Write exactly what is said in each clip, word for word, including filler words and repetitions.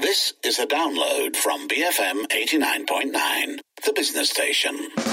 This is a download from B F M eighty-nine point nine, the business station.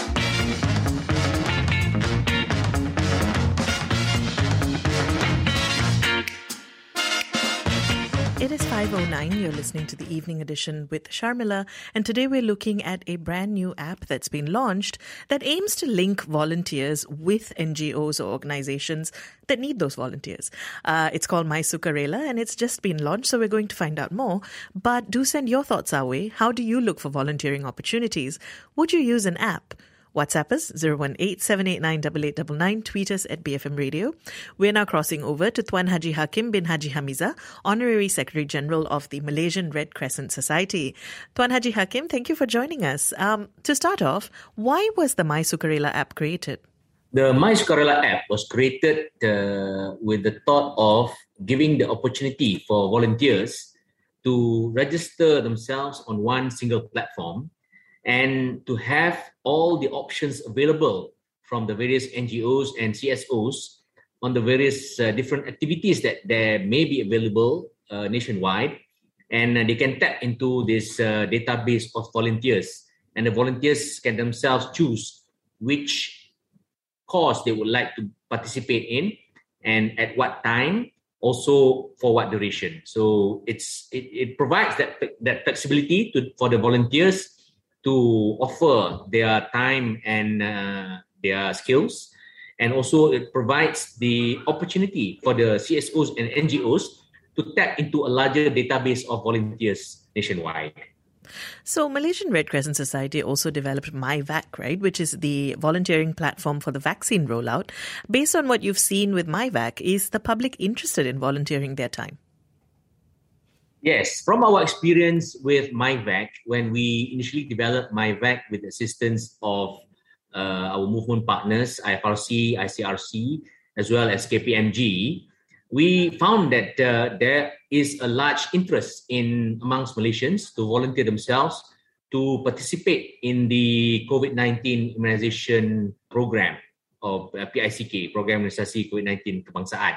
It is five oh nine. You're listening to the Evening Edition with Sharmila, and today we're looking at a brand new app that's been launched that aims to link volunteers with N G Os or organizations that need those volunteers. Uh, it's called My Sukarela, and it's just been launched, so we're going to find out more. But do send your thoughts our way. How do you look for volunteering opportunities? Would you use an app? WhatsApp us zero one eight, seven eight nine, eight eight nine nine. Tweet us at B F M Radio. We're now crossing over to Tuan Haji Hakim bin Haji Hamiza, Honorary Secretary General of the Malaysian Red Crescent Society. Tuan Haji Hakim, thank you for joining us. Um, to start off, why was the My Sukarela app created? The My Sukarela app was created uh, with the thought of giving the opportunity for volunteers to register themselves on one single platform and to have all the options available from the various N G Os and C S Os on the various uh, different activities that there may be available uh, nationwide. And uh, they can tap into this uh, database of volunteers. And the volunteers can themselves choose which cause they would like to participate in and at what time, also for what duration. So it's it, it provides that, that flexibility to, for the volunteers to offer their time and uh, their skills. And also it provides the opportunity for the C S Os and N G Os to tap into a larger database of volunteers nationwide. So Malaysian Red Crescent Society also developed MyVac, right, which is the volunteering platform for the vaccine rollout. Based on what you've seen with MyVac, is the public interested in volunteering their time? Yes, from our experience with MyVac, when we initially developed MyVac with the assistance of uh, our movement partners, I F R C, I C R C, as well as K P M G, we found that uh, there is a large interest in amongst Malaysians to volunteer themselves to participate in the COVID nineteen immunization program of uh, P I C K, Program Imunisasi COVID nineteen Kebangsaan.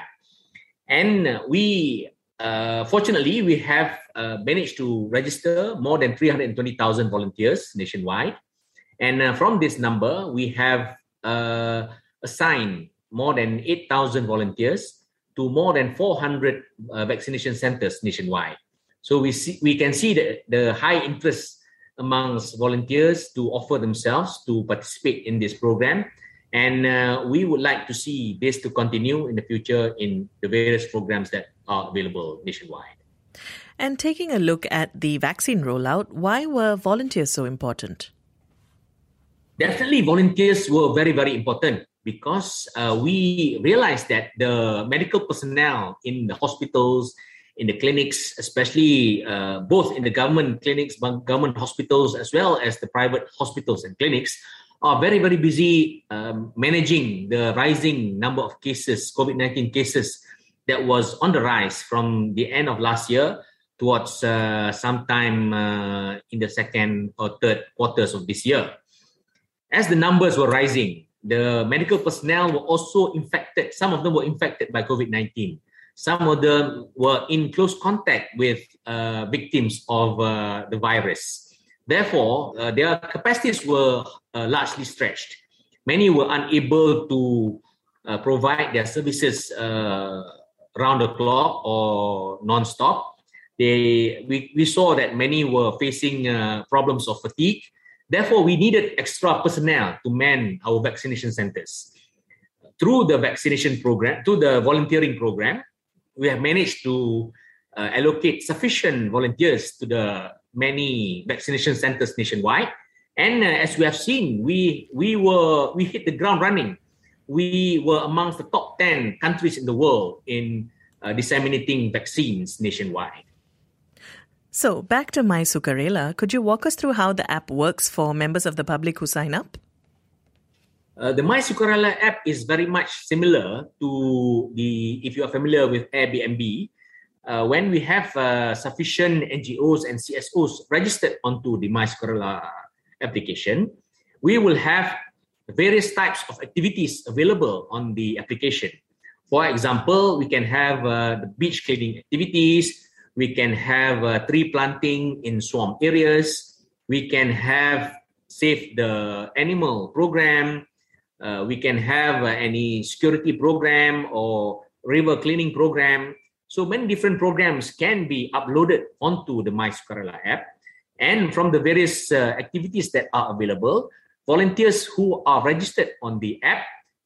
And uh, we Uh, fortunately, we have uh, managed to register more than three hundred twenty thousand volunteers nationwide. And uh, from this number, we have uh, assigned more than eight thousand volunteers to more than four hundred uh, vaccination centers nationwide. So we see, we can see the, the high interest amongst volunteers to offer themselves to participate in this program. And uh, we would like to see this to continue in the future in the various programs that are available nationwide. And taking a look at the vaccine rollout, why were volunteers so important? Definitely, volunteers were very, very important because uh, we realized that the medical personnel in the hospitals, in the clinics, especially uh, both in the government clinics, government hospitals, as well as the private hospitals and clinics, are very, very busy um, managing the rising number of cases, COVID nineteen cases that was on the rise from the end of last year towards uh, sometime uh, in the second or third quarters of this year. As the numbers were rising, the medical personnel were also infected. Some of them were infected by COVID nineteen. Some of them were in close contact with uh, victims of uh, the virus. Therefore, uh, their capacities were uh, largely stretched. Many were unable to uh, provide their services uh, round the clock or non-stop. They, we, we saw that many were facing uh, problems of fatigue. Therefore, we needed extra personnel to man our vaccination centers. Through the vaccination program, through the volunteering program, we have managed to uh, allocate sufficient volunteers to the many vaccination centers nationwide. And uh, as we have seen, we we were we hit the ground running. We were amongst the top ten countries in the world in uh, disseminating vaccines nationwide. So back to My Sukarela, could you walk us through how the app works for members of the public who sign up? Uh, the My Sukarela app is very much similar to the, if you are familiar with Airbnb, uh, when we have uh, sufficient N G Os and C S Os registered onto the My Sukarela application, we will have various types of activities available on the application. For example, we can have uh, the beach cleaning activities, We can have uh, tree planting in swamp areas. We can have save the animal program. Uh, we can have uh, any security program or river cleaning program. So many different programs can be uploaded onto the My Sukarela app. And from the various uh, activities that are available, volunteers who are registered on the app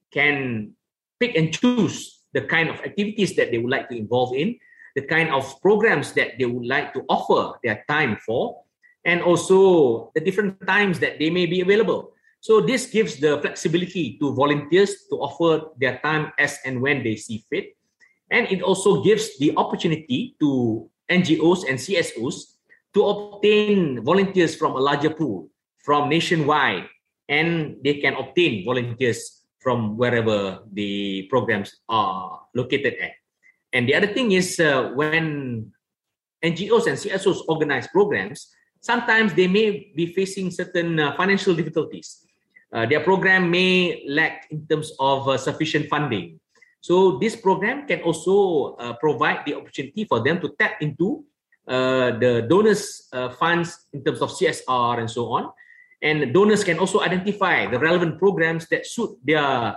can pick and choose the kind of activities that they would like to involve in, the kind of programs that they would like to offer their time for, and also the different times that they may be available. So this gives the flexibility to volunteers to offer their time as and when they see fit. And it also gives the opportunity to N G Os and C S Os to obtain volunteers from a larger pool, from nationwide, and they can obtain volunteers from wherever the programs are located at. And the other thing is uh, when N G Os and C S Os organize programs, sometimes they may be facing certain uh, financial difficulties. Uh, their program may lack in terms of uh, sufficient funding. So this program can also uh, provide the opportunity for them to tap into uh, the donors' uh, funds in terms of C S R and so on. And donors can also identify the relevant programs that suit their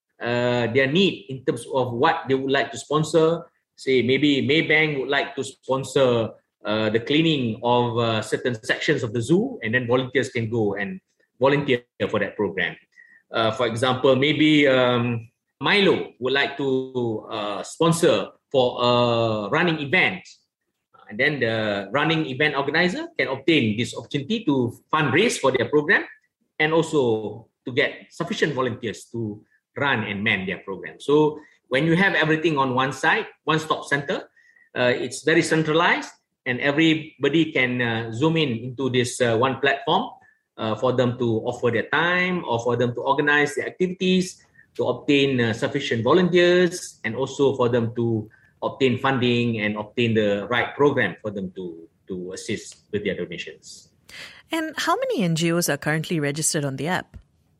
uh, their need in terms of what they would like to sponsor. Say maybe Maybank would like to sponsor uh, the cleaning of uh, certain sections of the zoo, and then volunteers can go and volunteer for that program. Uh, for example, maybe um, Milo would like to uh, sponsor for a running event. And then the running event organizer can obtain this opportunity to fundraise for their program and also to get sufficient volunteers to run and man their program. So when you have everything on one side, one-stop center, uh, it's very centralized and everybody can uh, zoom in into this uh, one platform uh, for them to offer their time or for them to organize their activities, to obtain uh, sufficient volunteers, and also for them to obtain funding and obtain the right program for them to, to assist with their donations. And how many N G Os are currently registered on the app?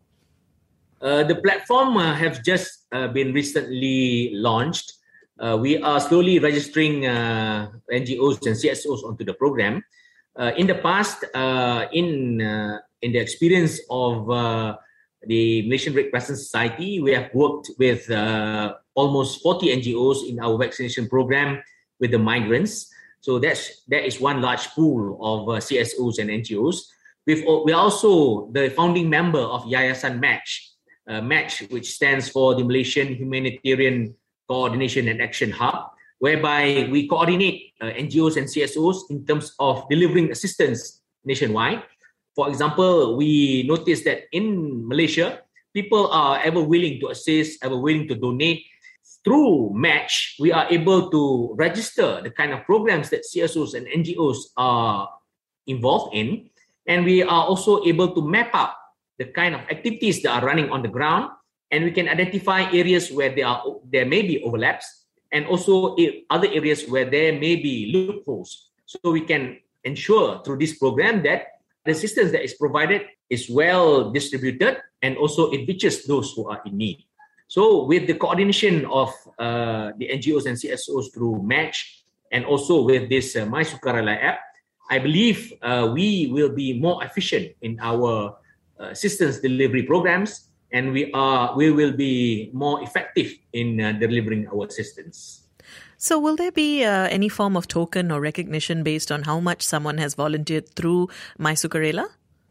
Uh, the platform uh, have just uh, been recently launched. Uh, we are slowly registering uh, N G Os and C S Os onto the program. Uh, in the past, uh, in uh, in the experience of uh, the Malaysian Red Crescent Society, we have worked with uh, almost forty N G Os in our vaccination program with the migrants. So that's that is one large pool of uh, C S Os and N G Os. We've, we are also the founding member of Yayasan Match, uh, Match, which stands for the Malaysian Humanitarian Coordination and Action Hub, whereby we coordinate uh, N G Os and C S Os in terms of delivering assistance nationwide. For example, we noticed that in Malaysia, people are ever willing to assist, ever willing to donate. Through Match, we are able to register the kind of programs that C S Os and N G Os are involved in. And we are also able to map out the kind of activities that are running on the ground. And we can identify areas where there are there may be overlaps and also other areas where there may be loopholes. So we can ensure through this program that the assistance that is provided is well distributed and also it reaches those who are in need. So with the coordination of uh, the N G Os and C S Os through Match and also with this uh, My Sukarela app, I believe uh, we will be more efficient in our uh, assistance delivery programs, and we are we will be more effective in uh, delivering our assistance. So will there be uh, any form of token or recognition based on how much someone has volunteered through My Sukarela?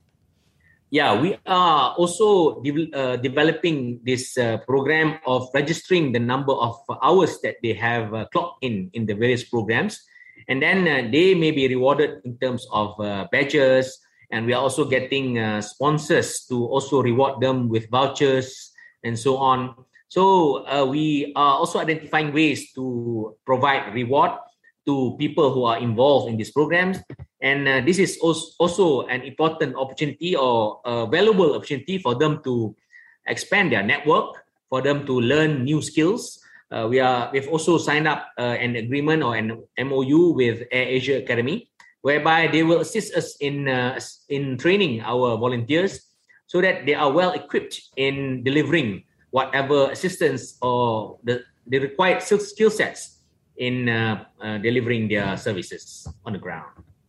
Yeah, we are also de- uh, developing this uh, program of registering the number of hours that they have uh, clocked in in the various programs. And then uh, they may be rewarded in terms of uh, badges. And we are also getting uh, sponsors to also reward them with vouchers and so on. So uh, we are also identifying ways to provide reward to people who are involved in these programs. And uh, this is also an important opportunity or a valuable opportunity for them to expand their network, for them to learn new skills. Uh, we are, we've also signed up uh, an agreement or an M O U with AirAsia Academy, whereby they will assist us in uh, in training our volunteers so that they are well equipped in delivering whatever assistance or the, the required skill sets in uh, uh, delivering their services on the ground.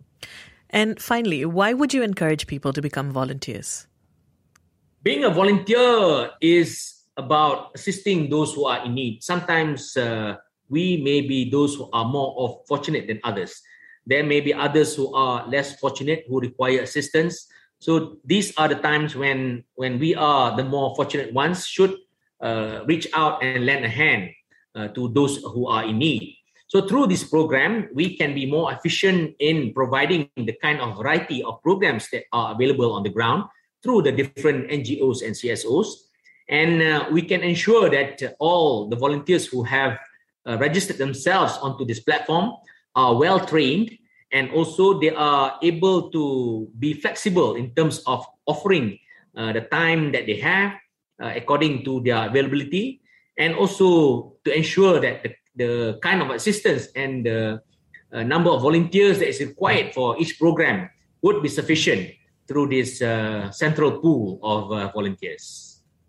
And finally, why would you encourage people to become volunteers? Being a volunteer is about assisting those who are in need. Sometimes uh, we may be those who are more fortunate than others. There may be others who are less fortunate, who require assistance. So these are the times when, when we are the more fortunate ones should uh, reach out and lend a hand uh, to those who are in need. So through this program, we can be more efficient in providing the kind of variety of programs that are available on the ground through the different N G Os and C S Os. And uh, we can ensure that uh, all the volunteers who have uh, registered themselves onto this platform are well trained, and also they are able to be flexible in terms of offering uh, the time that they have uh, according to their availability, and also to ensure that the, the kind of assistance and the uh, number of volunteers that is required for each program would be sufficient through this uh, central pool of uh, volunteers.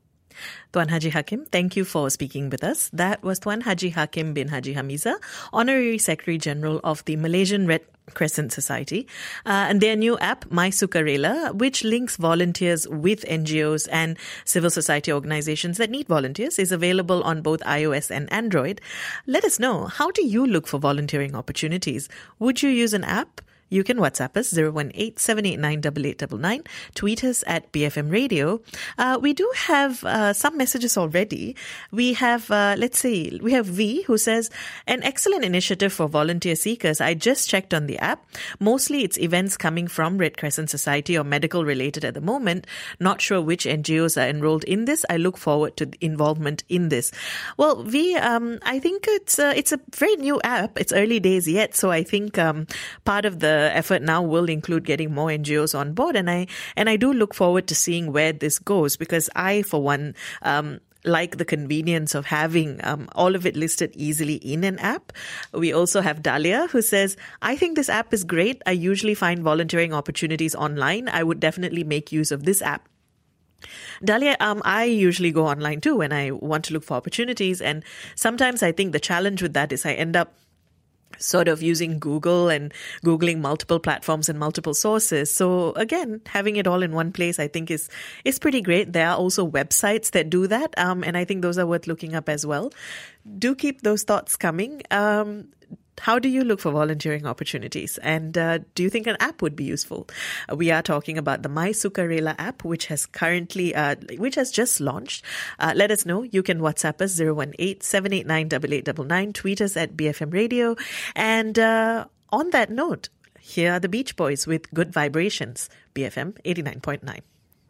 Tuan Haji Hakim, thank you for speaking with us. That was Tuan Haji Hakim bin Haji Hamiza, Honorary Secretary General of the Malaysian Red Crescent Society, uh, and their new app, My Sukarela, which links volunteers with N G Os and civil society organizations that need volunteers, is available on both iOS and Android. Let us know, how do you look for volunteering opportunities? Would you use an app? You can WhatsApp us zero one eight seven eight nine eight eight nine nine, tweet us at B F M Radio. Uh, we do have uh, some messages already. We have, uh, let's see, we have V who says, an excellent initiative for volunteer seekers. I just checked on the app. Mostly it's events coming from Red Crescent Society or medical related at the moment. Not sure which N G Os are enrolled in this. I look forward to involvement in this. Well, V, um, I think it's, uh, it's a very new app. It's early days yet. So I think um, part of the effort now will include getting more N G Os on board, and I and I do look forward to seeing where this goes, because I, for one, um, like the convenience of having um, all of it listed easily in an app. We also have Dahlia who says, I think this app is great. I usually find volunteering opportunities online. I would definitely make use of this app. Dahlia, um, I usually go online too when I want to look for opportunities, and sometimes I think the challenge with that is I end up sort of using Google and Googling multiple platforms and multiple sources. So again, having it all in one place, I think is, is pretty great. There are also websites that do that. Um, and I think those are worth looking up as well. Do keep those thoughts coming. Um, How do you look for volunteering opportunities? And uh, do you think an app would be useful? Uh, we are talking about the My Sukarela app, which has currently, uh, which has just launched. Uh, let us know. You can WhatsApp us zero one eight seven eight nine eight eight nine nine, tweet us at B F M Radio. And uh, on that note, here are the Beach Boys with Good Vibrations, B F M eighty-nine point nine.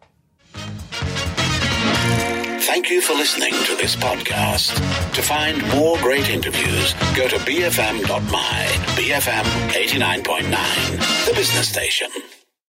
Thank you for listening to this podcast. To find more great interviews, go to b f m dot my, B F M eighty-nine point nine, the business station.